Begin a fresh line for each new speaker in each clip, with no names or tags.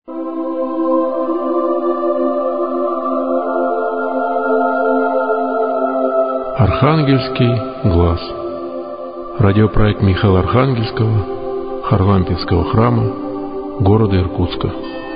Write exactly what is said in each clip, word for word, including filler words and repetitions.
Архангельский глаз. Радиопроект Михаила Архангельского, Харлампевского храма, города Иркутска.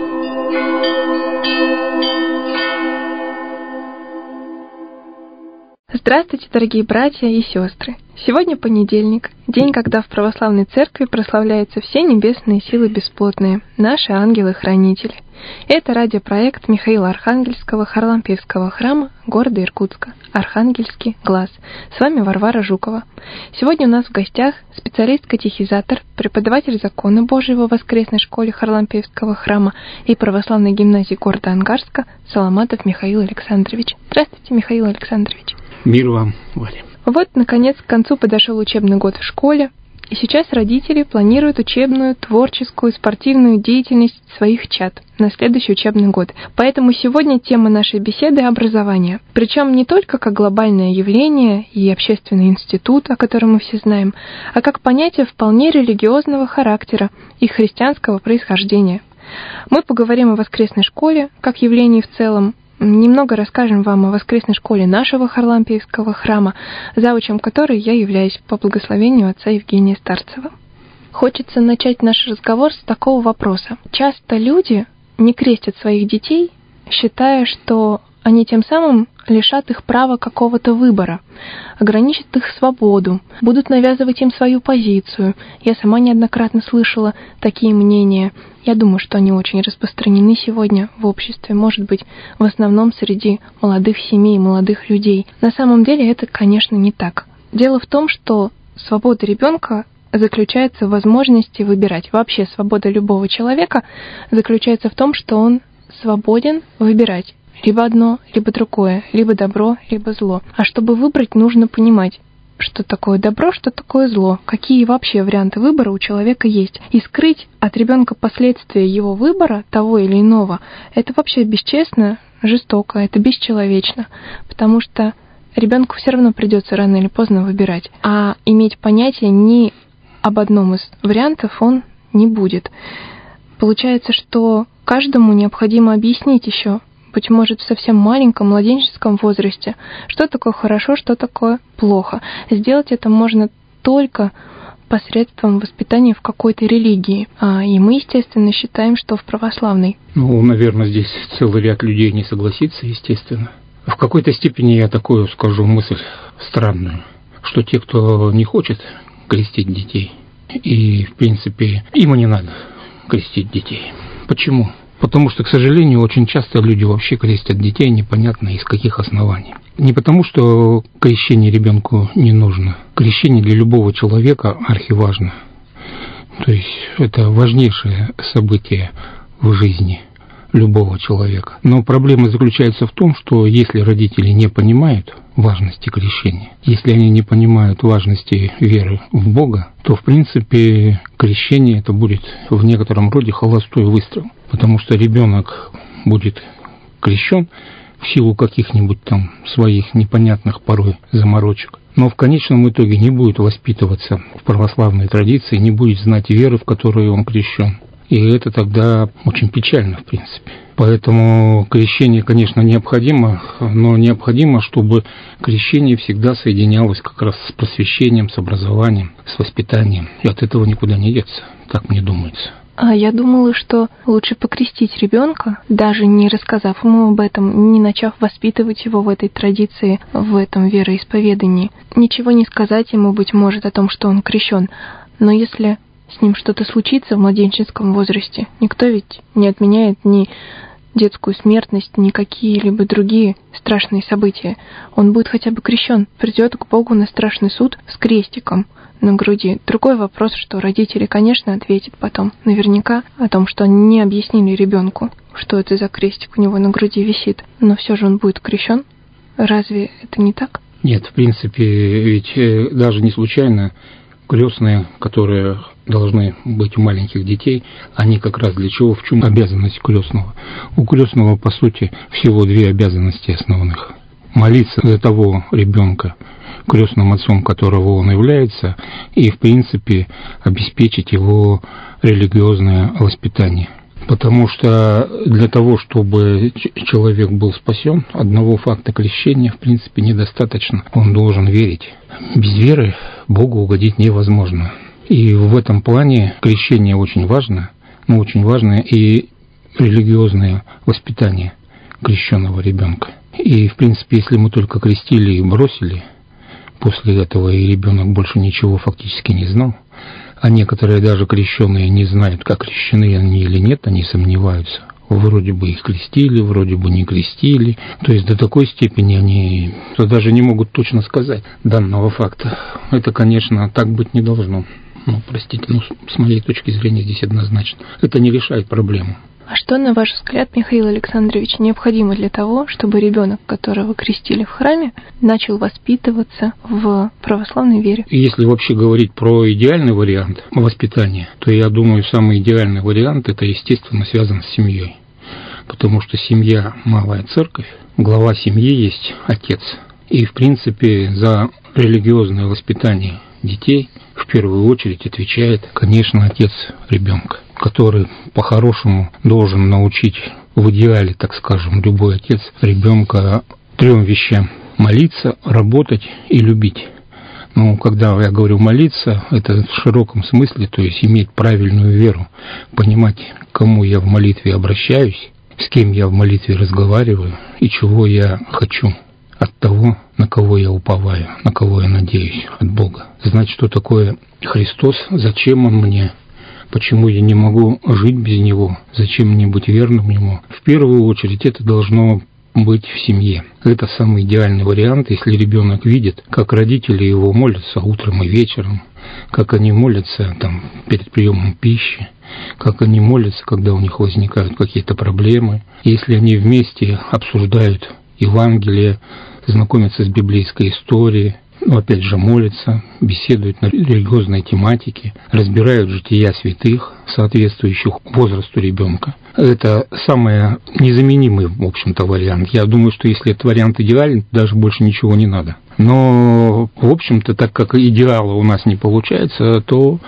Здравствуйте, дорогие братья и сестры! Сегодня понедельник, день, когда в православной церкви прославляются все небесные силы бесплотные, наши ангелы-хранители. Это радиопроект Михаила Архангельского, Харлампевского храма, города Иркутска, Архангельский глаз. С вами Варвара Жукова. Сегодня у нас в гостях специалист-катехизатор, преподаватель закона Божьего в воскресной школе Харлампевского храма и православной гимназии города Ангарска Соломатов Михаил Александрович. Здравствуйте, Михаил Александрович.
Мир вам, Валя.
Вот, наконец, к концу подошел учебный год в школе, и сейчас родители планируют учебную, творческую, спортивную деятельность своих чад на следующий учебный год. Поэтому сегодня тема нашей беседы — образование. Причем не только как глобальное явление и общественный институт, о котором мы все знаем, а как понятие вполне религиозного характера и христианского происхождения. Мы поговорим о воскресной школе как явлении в целом, немного расскажем вам о воскресной школе нашего Харлампевского храма, завучем которой я являюсь по благословению отца Евгения Старцева. Хочется начать наш разговор с такого вопроса. Часто люди не крестят своих детей, считая, что они тем самым лишат их права какого-то выбора, ограничат их свободу, будут навязывать им свою позицию. Я сама неоднократно слышала такие мнения. Я думаю, что они очень распространены сегодня в обществе, может быть, в основном среди молодых семей, молодых людей. На самом деле это, конечно, не так. Дело в том, что свобода ребенка заключается в возможности выбирать. Вообще свобода любого человека заключается в том, что он свободен выбирать либо одно, либо другое, либо добро, либо зло. А чтобы выбрать, нужно понимать, что такое добро, что такое зло, какие вообще варианты выбора у человека есть. И скрыть от ребенка последствия его выбора, того или иного, это вообще бесчестно, жестоко, это бесчеловечно, потому что ребенку все равно придется рано или поздно выбирать. А иметь понятие ни об одном из вариантов он не будет. Получается, что каждому необходимо объяснить еще, быть может, в совсем маленьком, младенческом возрасте, что такое хорошо, что такое плохо. Сделать это можно только посредством воспитания в какой-то религии. А, и мы, естественно, считаем, что в православной.
Ну, наверное, здесь целый ряд людей не согласится, естественно. В какой-то степени я такую скажу мысль странную, что те, кто не хочет крестить детей, и, в принципе, им и не надо крестить детей. Почему? Потому что, к сожалению, очень часто люди вообще крестят детей непонятно из каких оснований. Не потому, что крещение ребенку не нужно. Крещение для любого человека архиважно. То есть это важнейшее событие в жизни любого человека. Но проблема заключается в том, что если родители не понимают важности крещения, если они не понимают важности веры в Бога, то, в принципе, крещение это будет в некотором роде холостой выстрел. Потому что ребенок будет крещен в силу каких-нибудь там своих непонятных порой заморочек, но в конечном итоге не будет воспитываться в православной традиции, не будет знать веры, в которой он крещен. И это тогда очень печально, в принципе. Поэтому крещение, конечно, необходимо, но необходимо, чтобы крещение всегда соединялось как раз с просвещением, с образованием, с воспитанием. И от этого никуда не деться, так мне думается.
А я думала, что лучше покрестить ребенка, даже не рассказав ему об этом, не начав воспитывать его в этой традиции, в этом вероисповедании. Ничего не сказать ему, быть может, о том, что он крещен. Но если с ним что-то случится в младенческом возрасте, никто ведь не отменяет ни детскую смертность, ни какие-либо другие страшные события. Он будет хотя бы крещен, придет к Богу на страшный суд с крестиком на груди. Другой вопрос, что родители, конечно, ответят потом наверняка о том, что они не объяснили ребенку, что это за крестик у него на груди висит. Но все же он будет крещен. Разве это не так?
Нет, в принципе, ведь даже не случайно крестные, которые должны быть у маленьких детей, они как раз для чего, в чем обязанность крестного? У крестного, по сути, всего две обязанности основных. Молиться за того ребенка, крестным отцом которого он является, и, в принципе, обеспечить его религиозное воспитание. Потому что для того, чтобы человек был спасен, одного факта крещения, в принципе, недостаточно. Он должен верить. Без веры Богу угодить невозможно. И в этом плане крещение очень важно, но очень важно и религиозное воспитание крещенного ребенка. И, в принципе, если мы только крестили и бросили, после этого и ребенок больше ничего фактически не знал, а некоторые даже крещенные не знают, как крещены они или нет, они сомневаются. Вроде бы их крестили, вроде бы не крестили. То есть до такой степени они даже не могут точно сказать данного факта. Это, конечно, так быть не должно. Ну, простите, ну, с моей точки зрения здесь однозначно. Это не решает проблему.
А что, на ваш взгляд, Михаил Александрович, необходимо для того, чтобы ребенок, которого крестили в храме, начал воспитываться в православной вере?
Если вообще говорить про идеальный вариант воспитания, то я думаю, самый идеальный вариант – это, естественно, связан с семьей. Потому что семья – малая церковь, глава семьи есть отец. И, в принципе, за религиозное воспитание детей в первую очередь отвечает, конечно, отец ребенка, который по-хорошему должен научить в идеале, так скажем, любой отец ребенка трем вещам: молиться, работать и любить. Ну, когда я говорю молиться, это в широком смысле, то есть иметь правильную веру, понимать, к кому я в молитве обращаюсь, с кем я в молитве разговариваю и чего я хочу от того, на кого я уповаю, на кого я надеюсь, от Бога. Знать, что такое Христос, зачем Он мне, почему я не могу жить без Него, зачем мне быть верным Ему. В первую очередь это должно быть в семье. Это самый идеальный вариант, если ребенок видит, как родители его молятся утром и вечером, как они молятся там, перед приемом пищи, как они молятся, когда у них возникают какие-то проблемы. Если они вместе обсуждают Евангелие, знакомятся с библейской историей, ну, опять же, молятся, беседуют на религиозной тематике, разбирают жития святых, соответствующих возрасту ребенка. Это самый незаменимый, в общем-то, вариант. Я думаю, что если этот вариант идеален, даже больше ничего не надо. Но, в общем-то, так как идеала у нас не получается, то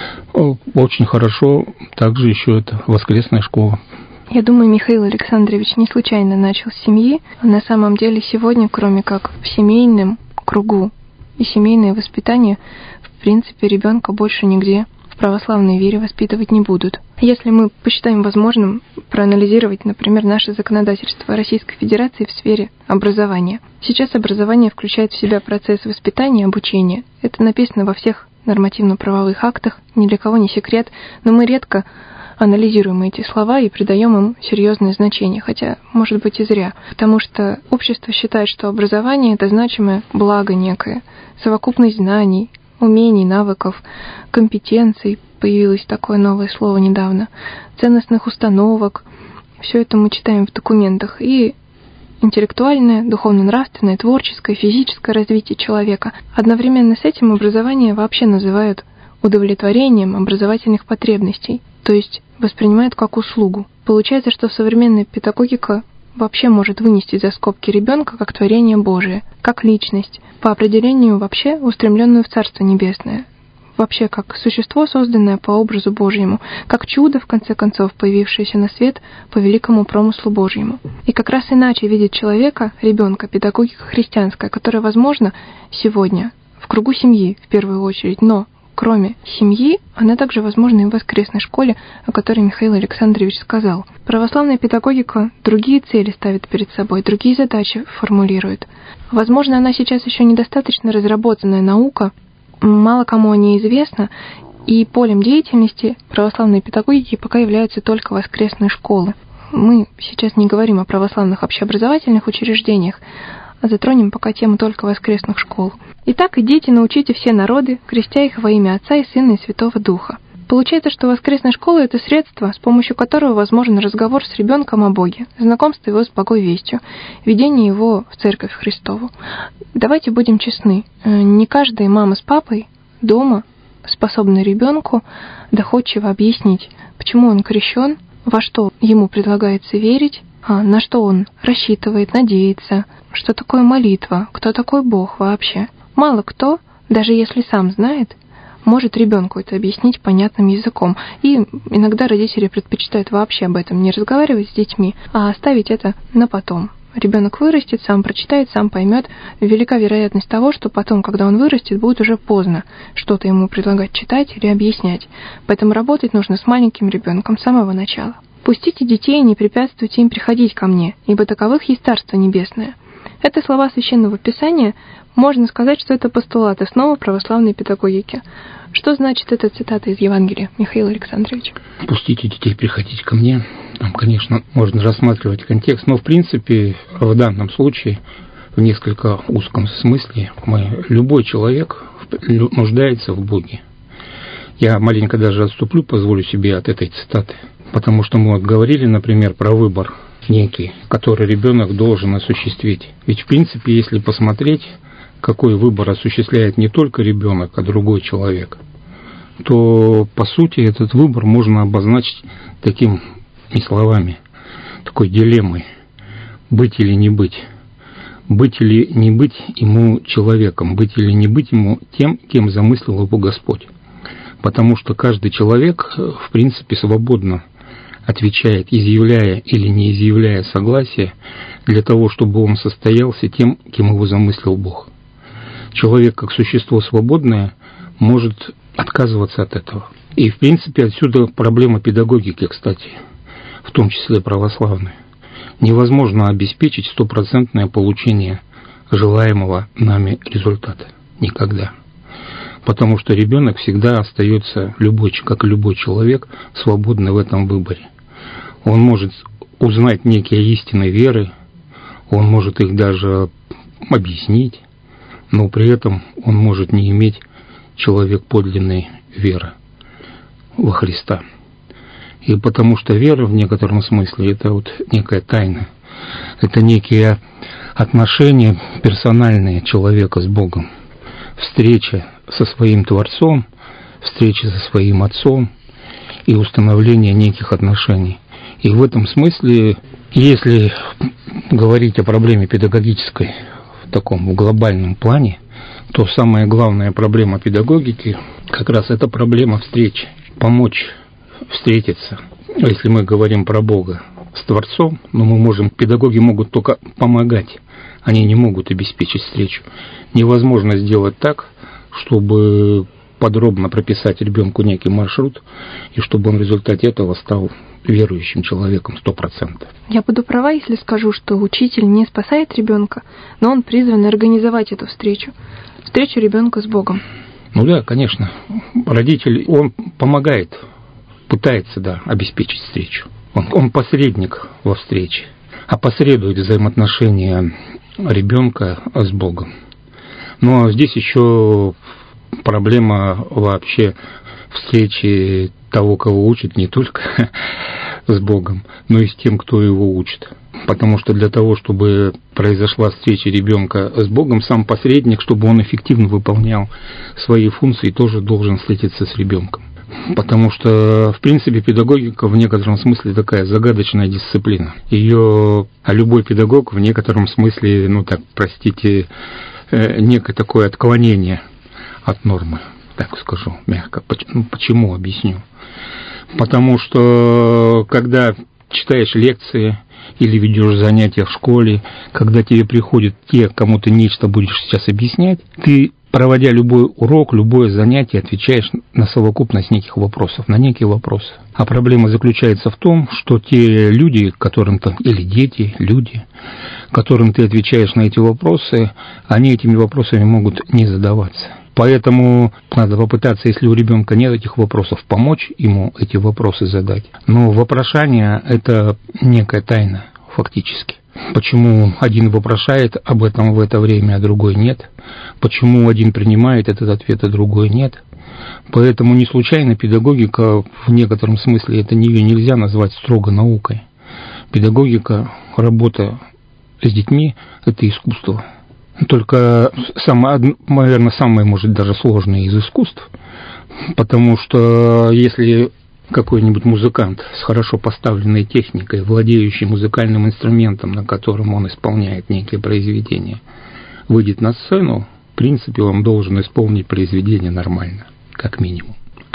очень хорошо также еще это воскресная школа.
Я думаю, Михаил Александрович не случайно начал с семьи. На самом деле сегодня, кроме как в семейном кругу и семейное воспитание, в принципе, ребенка больше нигде в православной вере воспитывать не будут. Если мы посчитаем возможным проанализировать, например, наше законодательство Российской Федерации в сфере образования. Сейчас образование включает в себя процесс воспитания и обучения. Это написано во всех нормативно-правовых актах, ни для кого не секрет, но мы редко анализируем эти слова и придаем им серьезное значение, хотя, может быть, и зря, потому что общество считает, что образование – это значимое благо некое, совокупность знаний, умений, навыков, компетенций, появилось такое новое слово недавно, ценностных установок, все это мы читаем в документах, и интеллектуальное, духовно-нравственное, творческое, физическое развитие человека. Одновременно с этим образование вообще называют удовлетворением образовательных потребностей, то есть воспринимают как услугу. Получается, что современная педагогика вообще может вынести за скобки ребенка как творение Божие, как личность, по определению вообще устремленную в Царство Небесное, вообще как существо, созданное по образу Божьему, как чудо, в конце концов, появившееся на свет по великому промыслу Божьему. И как раз иначе видит человека, ребенка, педагогика христианская, которая, возможно, сегодня в кругу семьи в первую очередь, но кроме семьи, она также возможна и в воскресной школе, о которой Михаил Александрович сказал. Православная педагогика другие цели ставит перед собой, другие задачи формулирует. Возможно, она сейчас еще недостаточно разработанная наука, мало кому о ней известно, и полем деятельности православной педагогики пока являются только воскресные школы. Мы сейчас не говорим о православных общеобразовательных учреждениях, а затронем пока тему только воскресных школ. Итак, идите, научите все народы, крестя их во имя Отца и Сына и Святого Духа. Получается, что воскресная школа – это средство, с помощью которого возможен разговор с ребенком о Боге, знакомство его с Благой Вестью, ведение его в Церковь Христову. Давайте будем честны, не каждая мама с папой дома способны ребенку доходчиво объяснить, почему он крещен, во что ему предлагается верить, а на что он рассчитывает, надеется, что такое молитва, кто такой Бог вообще. Мало кто, даже если сам знает, может ребенку это объяснить понятным языком. И иногда родители предпочитают вообще об этом не разговаривать с детьми, а оставить это на потом. Ребенок вырастет, сам прочитает, сам поймет. Велика вероятность того, что потом, когда он вырастет, будет уже поздно что-то ему предлагать читать или объяснять. Поэтому работать нужно с маленьким ребенком с самого начала. «Пустите детей и не препятствуйте им приходить ко мне, ибо таковых есть Царство Небесное». Это слова Священного Писания. Можно сказать, что это постулат основы православной педагогики. Что значит эта цитата из Евангелия, Михаил Александрович?
«Пустите детей приходить ко мне». Там, конечно, можно рассматривать контекст, но в принципе в данном случае в несколько узком смысле мы, любой человек нуждается в Боге. Я маленько даже отступлю, позволю себе от этой цитаты, потому что мы вот говорили, например, про выбор некий, который ребенок должен осуществить. Ведь в принципе, если посмотреть, какой выбор осуществляет не только ребенок, а другой человек, то по сути этот выбор можно обозначить такими словами, такой дилеммой: быть или не быть. Быть или не быть ему человеком, быть или не быть ему тем, кем замыслил его Господь. Потому что каждый человек, в принципе, свободно отвечает, изъявляя или не изъявляя согласие, для того, чтобы он состоялся тем, кем его замыслил Бог. Человек, как существо свободное, может отказываться от этого. И, в принципе, отсюда проблема педагогики, кстати, в том числе православной. Невозможно обеспечить стопроцентное получение желаемого нами результата. Никогда. Потому что ребенок всегда остается, любой, как и любой человек, свободный в этом выборе. Он может узнать некие истины веры, он может их даже объяснить, но при этом он может не иметь человек подлинной веры во Христа. И потому что вера в некотором смысле это вот некая тайна, это некие отношения персональные человека с Богом, встреча со своим Творцом, встреча со своим Отцом и установление неких отношений. И в этом смысле, если говорить о проблеме педагогической в таком глобальном плане, то самая главная проблема педагогики как раз это проблема встречи, помочь встретиться. Если мы говорим про Бога с Творцом, но мы можем, педагоги могут только помогать, они не могут обеспечить встречу. Невозможно сделать так, чтобы подробно прописать ребенку некий маршрут, и чтобы он в результате этого стал верующим человеком сто процентов.
Я буду права, если скажу, что учитель не спасает ребенка, но он призван организовать эту встречу, встречу ребенка с Богом.
Ну да, конечно. Родитель, он помогает, пытается, да, обеспечить встречу. Он, он посредник во встрече, опосредует взаимоотношения ребенка с Богом. Но здесь еще проблема вообще встречи того, кого учат, не только с Богом, но и с тем, кто его учит. Потому что для того, чтобы произошла встреча ребенка с Богом, сам посредник, чтобы он эффективно выполнял свои функции, тоже должен встретиться с ребенком. Потому что, в принципе, педагогика в некотором смысле такая загадочная дисциплина. Ее, а любой педагог в некотором смысле, ну так, простите, некое такое отклонение от нормы, так скажу мягко. Ну, почему? Объясню. Потому что, когда читаешь лекции или ведешь занятия в школе, когда тебе приходят те, кому ты нечто будешь сейчас объяснять, ты, проводя любой урок, любое занятие, отвечаешь на совокупность неких вопросов, на некие вопросы. А проблема заключается в том, что те люди, которым ты, или дети, люди, которым ты отвечаешь на эти вопросы, они этими вопросами могут не задаваться. Поэтому надо попытаться, если у ребенка нет этих вопросов, помочь ему эти вопросы задать. Но вопрошание – это некая тайна, фактически. Почему один вопрошает об этом в это время, а другой нет? Почему один принимает этот ответ, а другой нет? Поэтому не случайно педагогика, в некотором смысле, это ее нельзя назвать строго наукой. Педагогика, работа с детьми – это искусство. Только, самое, наверное, самое, может, даже сложное из искусств, потому что если какой-нибудь музыкант с хорошо поставленной техникой, владеющий музыкальным инструментом, на котором он исполняет некие произведения, выйдет на сцену, в принципе, он должен исполнить произведение нормально. как минимум.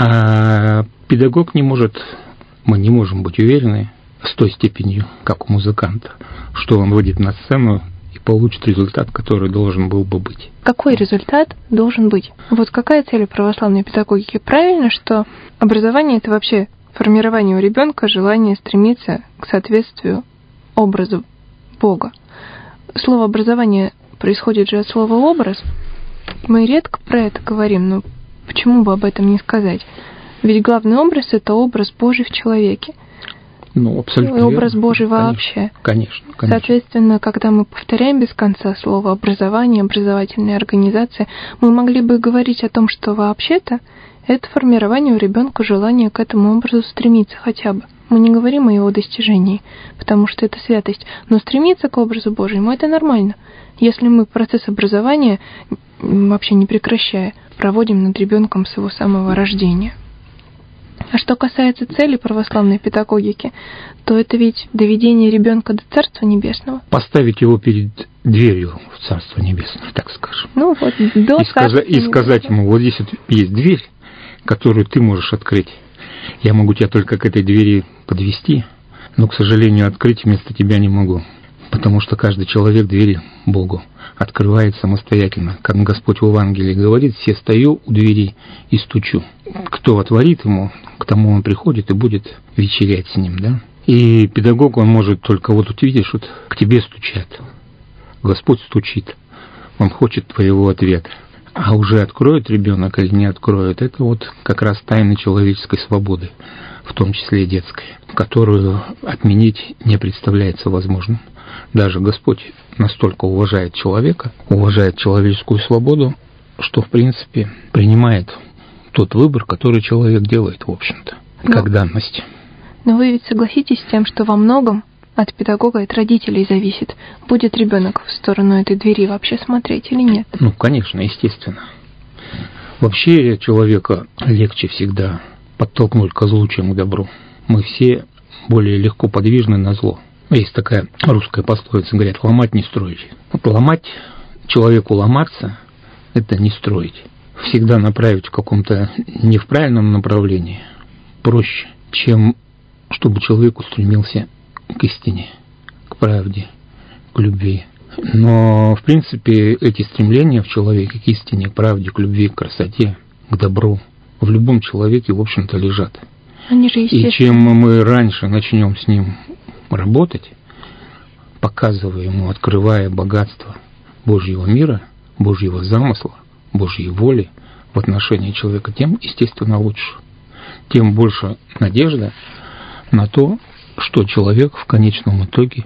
А педагог не может, мы не можем быть уверены с той степенью, как у музыканта, что он выйдет на сцену и получит результат, который должен был бы быть.
Какой результат должен быть? Вот какая цель православной педагогики? Правильно, что образование — это вообще формирование у ребенка желания стремиться к соответствию образу Бога. Слово «образование» происходит же от слова «образ». Мы редко про это говорим, но почему бы об этом не сказать? Ведь главный образ — это образ Божий в человеке.
Ну, абсолютно
И образ
верно.
Божий
Конечно,
вообще.
Конечно, конечно.
Соответственно, когда мы повторяем без конца слово «образование», «образовательная организация», мы могли бы говорить о том, что вообще-то это формирование у ребенка желания к этому образу стремиться хотя бы. Мы не говорим о его достижении, потому что это святость. Но стремиться к образу Божьему — это нормально. Если мы процесс образования, вообще не прекращая, проводим над ребенком с его самого рождения. А что касается цели православной педагогики, то это ведь доведение ребенка до Царства Небесного.
Поставить его перед дверью в Царство Небесное, так скажем.
Ну вот, до
и, сказа- и сказать ему: вот здесь вот есть дверь, которую ты можешь открыть. Я могу тебя только к этой двери подвести, но, к сожалению, открыть вместо тебя не могу. Потому что каждый человек двери Богу открывает самостоятельно. Как Господь в Евангелии говорит: все стою у двери и стучу. Кто отворит ему, к тому он приходит и будет вечерять с ним, да? И педагог, он может только, вот ты видишь, вот к тебе стучат. Господь стучит. Он хочет твоего ответа. А уже откроет ребенок или не откроет, это вот как раз тайна человеческой свободы, в том числе и детской, которую отменить не представляется возможным. Даже Господь настолько уважает человека, уважает человеческую свободу, что, в принципе, принимает тот выбор, который человек делает, в общем-то, но, как данность.
Но вы ведь согласитесь с тем, что во многом от педагога и от родителей зависит, будет ребенок в сторону этой двери вообще смотреть или нет?
Ну, конечно, естественно. Вообще человека легче всегда подтолкнуть к злу, чем к добру. Мы все более легко подвижны на зло. Есть такая русская пословица, говорят: ломать не строить. Вот ломать, человеку ломаться, это не строить. Всегда направить в каком-то не в правильном направлении проще, чем чтобы человек устремился к истине, к правде, к любви. Но, в принципе, эти стремления в человеке к истине, к правде, к любви, к красоте, к добру в любом человеке, в общем-то, лежат.
Они же естественно.
И чем мы раньше начнем с ним работать, показывая ему, открывая богатство Божьего мира, Божьего замысла, Божьей воли в отношении человека, тем, естественно, лучше. Тем больше надежда на то, что человек в конечном итоге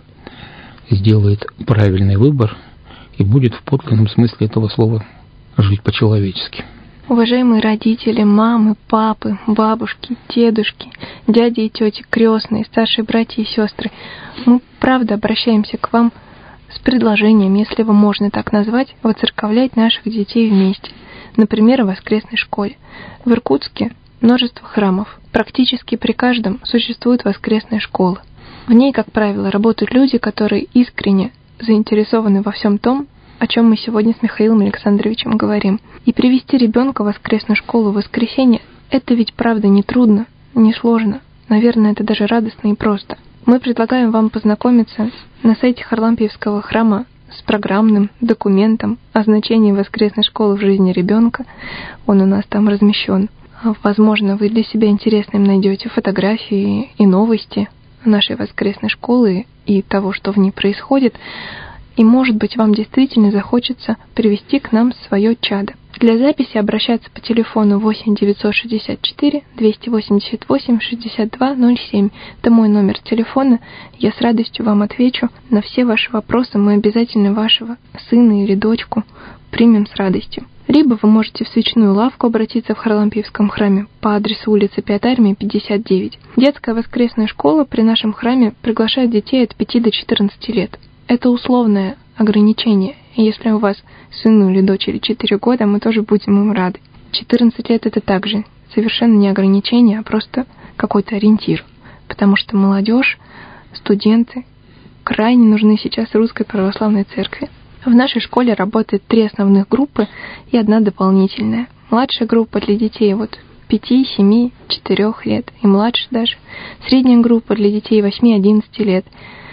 сделает правильный выбор и будет в подлинном смысле этого слова жить по-человечески.
Уважаемые родители, мамы, папы, бабушки, дедушки, дяди и тети, крестные, старшие братья и сестры, мы правда обращаемся к вам с предложением, если его можно так назвать, воцерковлять наших детей вместе. Например, в воскресной школе. В Иркутске множество храмов. Практически при каждом существует воскресная школа. В ней, как правило, работают люди, которые искренне заинтересованы во всем том, о чем мы сегодня с Михаилом Александровичем говорим. И привести ребенка в воскресную школу в воскресенье – это ведь правда не трудно, не сложно. Наверное, это даже радостно и просто. Мы предлагаем вам познакомиться на сайте Харлампиевского храма с программным документом о значении воскресной школы в жизни ребенка. Он у нас там размещен. Возможно, вы для себя интересным найдете фотографии и новости нашей воскресной школы и того, что в ней происходит. И, может быть, вам действительно захочется привести к нам свое чадо. Для записи обращаться по телефону восемь девятьсот шестьдесят четыре двести восемьдесят восемь шестьдесят два ноль семь. Это мой номер телефона. Я с радостью вам отвечу на все ваши вопросы. Мы обязательно вашего сына или дочку примем с радостью. Либо вы можете в свечную лавку обратиться в Харлампиевском храме по адресу улица Пятой Армии, пятьдесят девять. Детская воскресная школа при нашем храме приглашает детей от пяти до четырнадцати лет. Это условное ограничение. И если у вас сыну или дочери четыре года, мы тоже будем им рады. четырнадцать лет — это также совершенно не ограничение, а просто какой-то ориентир. Потому что молодежь, студенты крайне нужны сейчас Русской Православной Церкви. В нашей школе работает три основных группы и одна дополнительная. Младшая группа для детей вот пяти, семи, четырёх лет и младше даже. Средняя группа для детей восьми-одиннадцати лет.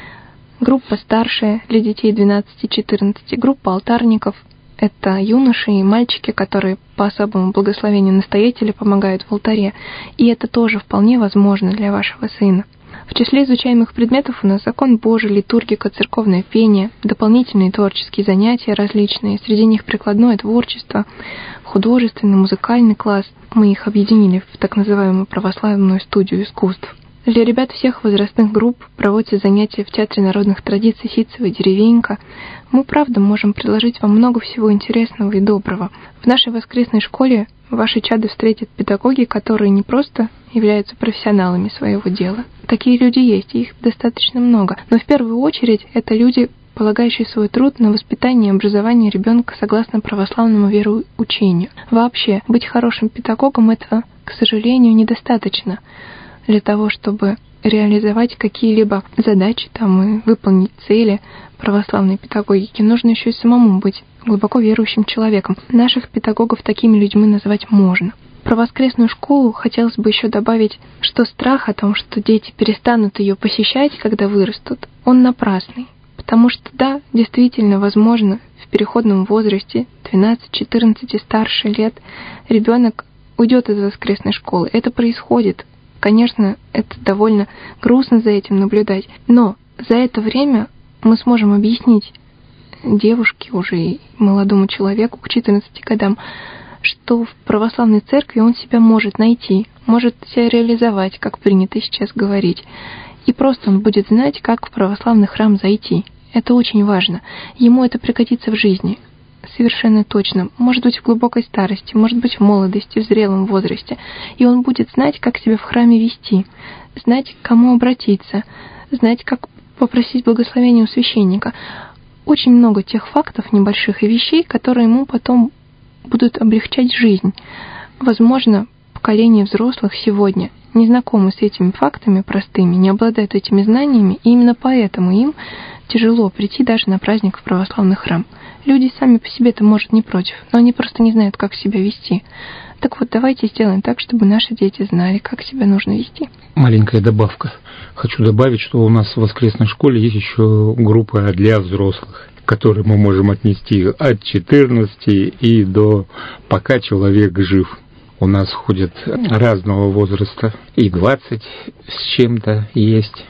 Группа старшая для детей двенадцати-четырнадцати. Группа алтарников — это юноши и мальчики, которые по особому благословению настоятеля помогают в алтаре. И это тоже вполне возможно для вашего сына. В числе изучаемых предметов у нас закон Божий, литургика, церковное пение, дополнительные творческие занятия различные, среди них прикладное творчество, художественный, музыкальный класс. Мы их объединили в так называемую православную студию искусств. Для ребят всех возрастных групп проводятся занятия в Театре народных традиций «Ситцева деревенька». Мы, правда, можем предложить вам много всего интересного и доброго. В нашей воскресной школе ваши чады встретят педагоги, которые не просто являются профессионалами своего дела. Такие люди есть, и их достаточно много. Но в первую очередь это люди, полагающие свой труд на воспитание и образование ребенка согласно православному вероучению. Вообще, быть хорошим педагогом — этого, к сожалению, недостаточно для того, чтобы реализовать какие-либо задачи там, и выполнить цели православной педагогики. Нужно еще и самому быть глубоко верующим человеком. Наших педагогов такими людьми назвать можно. Про воскресную школу хотелось бы еще добавить, что страх о том, что дети перестанут ее посещать, когда вырастут, он напрасный. Потому что, да, действительно, возможно, в переходном возрасте двенадцать-четырнадцать и старше лет ребенок уйдет из воскресной школы. Это происходит. Конечно, это довольно грустно за этим наблюдать, но за это время мы сможем объяснить девушке, уже и молодому человеку к четырнадцати годам, что в православной церкви он себя может найти, может себя реализовать, как принято сейчас говорить. И просто он будет знать, как в православный храм зайти. Это очень важно. Ему это пригодится в жизни. Совершенно точно. Может быть, в глубокой старости, может быть, в молодости, в зрелом возрасте. И он будет знать, как себя в храме вести, знать, к кому обратиться, знать, как попросить благословения у священника. Очень много тех фактов небольших и вещей, которые ему потом будут облегчать жизнь. Возможно, поколение взрослых сегодня не знакомы с этими фактами простыми, не обладают этими знаниями, и именно поэтому им тяжело прийти даже на праздник в православный храм. Люди сами по себе-то, может, не против, но они просто не знают, как себя вести. Так вот, давайте сделаем так, чтобы наши дети знали, как себя нужно вести.
Маленькая добавка. Хочу добавить, что у нас в воскресной школе есть еще группа для взрослых, к которой мы можем отнести от четырнадцати и до пока человек жив. У нас ходят разного возраста, и двадцать с чем-то есть,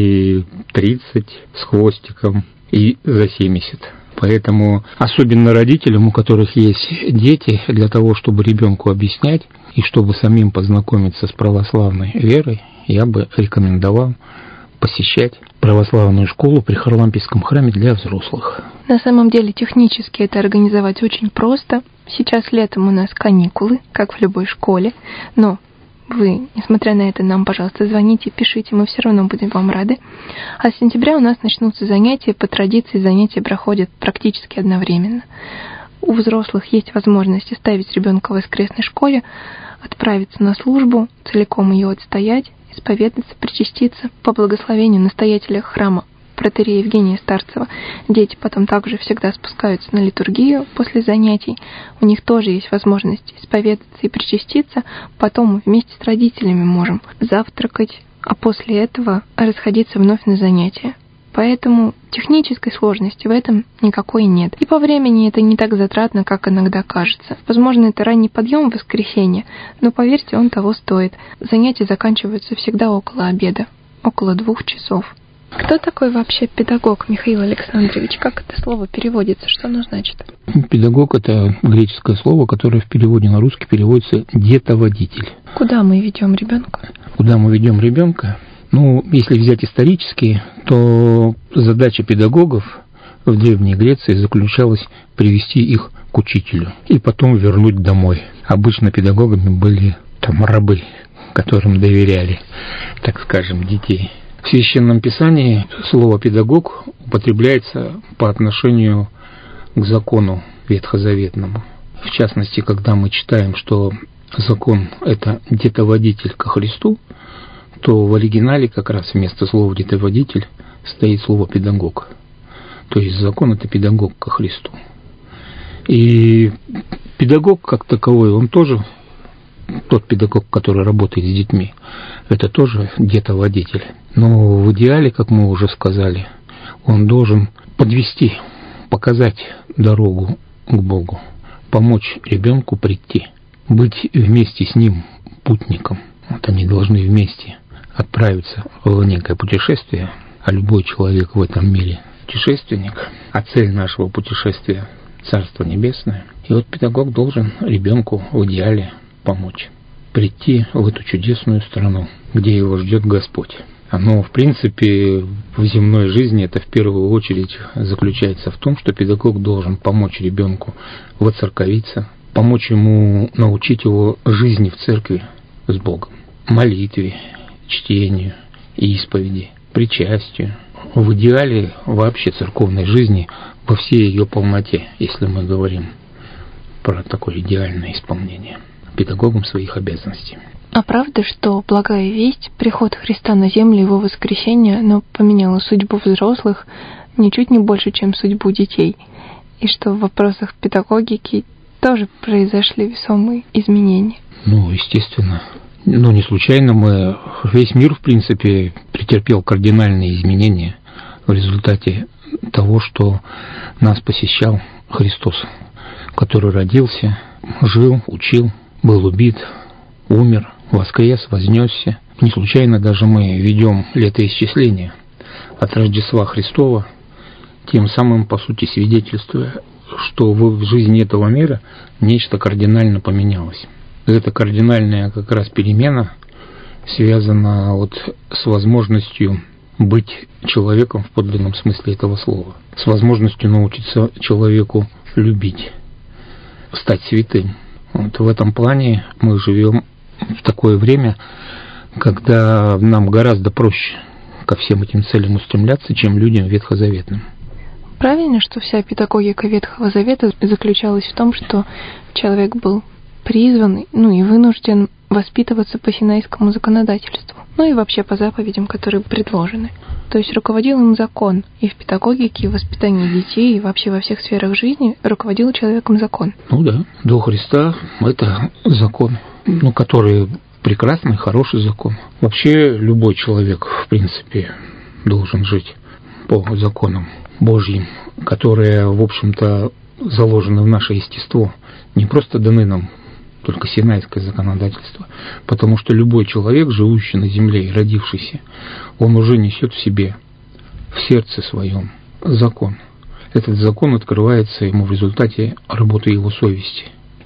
и тридцать с хвостиком, и за семьдесят. Поэтому особенно родителям, у которых есть дети, для того, чтобы ребенку объяснять и чтобы самим познакомиться с православной верой, я бы рекомендовал посещать православную школу при Харлампийском храме для взрослых.
На самом деле технически это организовать очень просто. Сейчас летом у нас каникулы, как в любой школе, но вы, несмотря на это, нам, пожалуйста, звоните, пишите, мы все равно будем вам рады. А с сентября у нас начнутся занятия, по традиции занятия проходят практически одновременно. У взрослых есть возможность оставить ребенка в воскресной школе, отправиться на службу, целиком ее отстоять, исповедаться, причаститься по благословению настоятеля храма протоиерея Евгения Старцева. Дети потом также всегда спускаются на литургию после занятий. У них тоже есть возможность исповедаться и причаститься. Потом мы вместе с родителями можем завтракать, а после этого расходиться вновь на занятия. Поэтому технической сложности в этом никакой нет. И по времени это не так затратно, как иногда кажется. Возможно, это ранний подъем в воскресенье, но поверьте, он того стоит. Занятия заканчиваются всегда около обеда, около двух часов. Кто такой вообще педагог, Михаил Александрович? Как это слово переводится? Что оно значит?
Педагог – это греческое слово, которое в переводе на русский переводится «детоводитель».
Куда мы ведем ребенка?
Куда мы ведем ребенка? Ну, если взять исторически, то задача педагогов в Древней Греции заключалась привести их к учителю и потом вернуть домой. Обычно педагогами были там рабы, которым доверяли, так скажем, детей. В Священном Писании слово «педагог» употребляется по отношению к закону ветхозаветному. В частности, когда мы читаем, что закон – это детоводитель ко Христу, то в оригинале как раз вместо слова «детоводитель» стоит слово «педагог». То есть закон – это педагог ко Христу. И Педагог как таковой, он тоже, тот педагог, который работает с детьми, это тоже детоводитель. Но в идеале, как мы уже сказали, он должен подвести, показать дорогу к Богу, помочь ребенку прийти, быть вместе с ним путником. Вот они должны вместе отправиться в некое путешествие, а любой человек в этом мире путешественник, а цель нашего путешествия – Царство Небесное. И вот педагог должен ребенку в идеале помочь прийти в эту чудесную страну, где его ждет Господь. Оно, в принципе, в земной жизни это в первую очередь заключается в том, что педагог должен помочь ребенку воцерковиться, помочь ему научить его жизни в церкви с Богом, молитве, чтению, исповеди, причастию. В идеале вообще церковной жизни во всей ее полноте, если мы говорим про такое идеальное исполнение педагогом своих обязанностей.
А правда, что благая весть, приход Христа на землю, его воскресение, оно поменяло судьбу взрослых ничуть не больше, чем судьбу детей, и что в вопросах педагогики тоже произошли весомые изменения?
Ну, естественно. Ну, не случайно мы... Весь мир, в принципе, претерпел кардинальные изменения в результате того, что нас посещал Христос, который родился, жил, учил, был убит, умер, воскрес, вознесся. Не случайно даже мы ведем летоисчисление от Рождества Христова, тем самым, по сути, свидетельствуя, что в жизни этого мира нечто кардинально поменялось. Эта кардинальная как раз перемена связана вот с возможностью быть человеком в подлинном смысле этого слова, с возможностью научиться человеку любить, стать святым. Вот в этом плане мы живем в такое время, когда нам гораздо проще ко всем этим целям устремляться, чем людям ветхозаветным.
Правильно, что вся педагогика Ветхого Завета заключалась в том, что человек был призван, ну и вынужден воспитываться по синайскому законодательству, ну и вообще по заповедям, которые предложены. То есть руководил им закон, и в педагогике, и в воспитании детей, и вообще во всех сферах жизни руководил человеком закон.
Ну да, до Христа это закон, ну, который прекрасный, хороший закон. Вообще любой человек, в принципе, должен жить по законам Божьим, которые, в общем-то, заложены в наше естество, не просто даны нам только синайское законодательство, потому что любой человек, живущий на земле и родившийся, он уже несет в себе, в сердце своем закон. Этот закон открывается ему в результате работы его совести.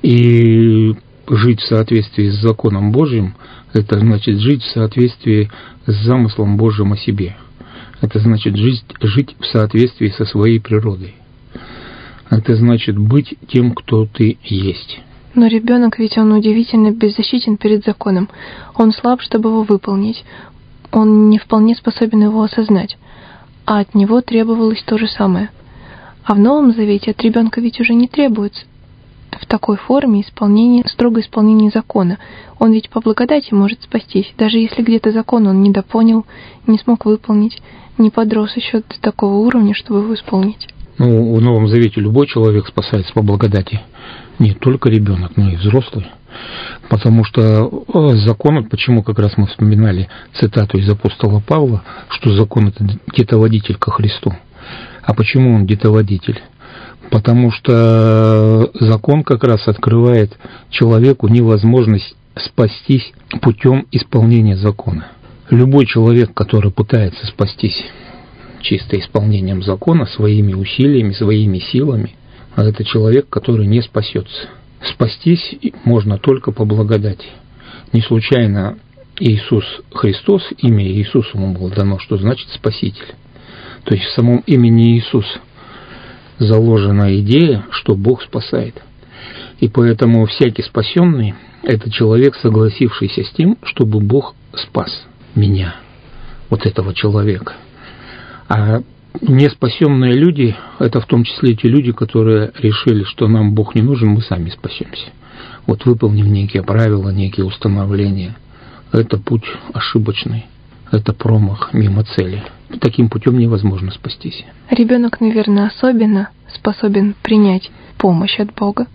И жить в соответствии с законом Божьим, это значит жить в соответствии с замыслом Божьим о себе. Это значит жить, жить в соответствии со своей природой. Это значит быть тем, кто ты есть.
Но ребенок ведь он удивительно беззащитен перед законом. Он слаб, чтобы его выполнить. Он не вполне способен его осознать. А от него требовалось то же самое. А в Новом Завете от ребенка ведь уже не требуется в такой форме исполнения, строгое исполнение закона. Он ведь по благодати может спастись, даже если где-то закон он недопонял, не смог выполнить, не подрос еще до такого уровня, чтобы его исполнить.
Ну, в Новом Завете любой человек спасается по благодати. Не только ребенок, но и взрослый. Потому что закон, почему как раз мы вспоминали цитату из апостола Павла, что закон – это детоводитель ко Христу. А почему он детоводитель? Потому что закон как раз открывает человеку невозможность спастись путем исполнения закона. Любой человек, который пытается спастись чисто исполнением закона, своими усилиями, своими силами, это человек, который не спасется. Спастись можно только по благодати. Не случайно Иисус Христос, имя Иисус ему было дано, что значит Спаситель. То есть в самом имени Иисус заложена идея, что Бог спасает. И поэтому всякий спасенный – это человек, согласившийся с тем, чтобы Бог спас меня, вот этого человека. А неспасенные люди – это в том числе те люди, которые решили, что нам Бог не нужен, мы сами спасемся. Вот выполнив некие правила, некие установления, это путь ошибочный, это промах мимо цели. Таким путем невозможно спастись.
Ребенок, наверное, особенно способен принять помощь от Бога.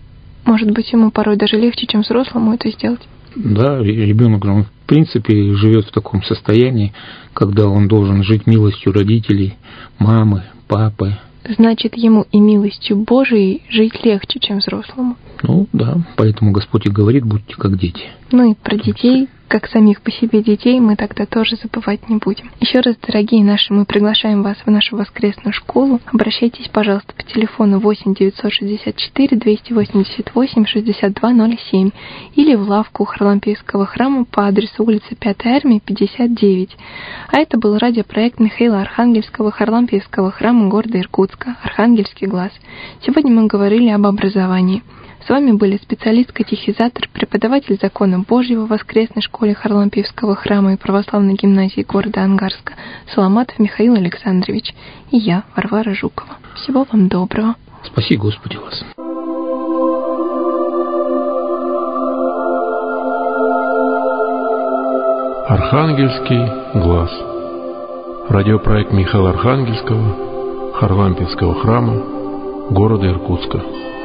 Может быть, ему порой даже легче, чем взрослому это сделать?
Да, ребенок, он в принципе живет в таком состоянии, когда он должен жить милостью родителей, мамы, папы.
Значит, ему и милостью Божией жить легче, чем взрослому.
Ну да, поэтому Господь и говорит: будьте как дети.
Ну и про детей, как самих по себе детей, мы тогда тоже забывать не будем. Еще раз, дорогие наши, мы приглашаем вас в нашу воскресную школу. Обращайтесь, пожалуйста, по телефону восемь девятьсот шестьдесят четыре двести восемьдесят восемь шестьдесят два ноль семь или в лавку Харлампийского храма по адресу улица Пятой Армии, пятьдесят девять. А это был радиопроект Михаила Архангельского Харлампийского храма города Иркутска «Архангельский глаз». Сегодня мы говорили об образовании. С вами были специалист-катехизатор, преподаватель закона Божьего в воскресной школе Харлампиевского храма и православной гимназии города Ангарска Соломатов Михаил Александрович и я, Варвара Жукова. Всего вам доброго.
Спаси Господи вас.
Архангельский глаз. Радиопроект Михаила Архангельского Харлампиевского храма города Иркутска.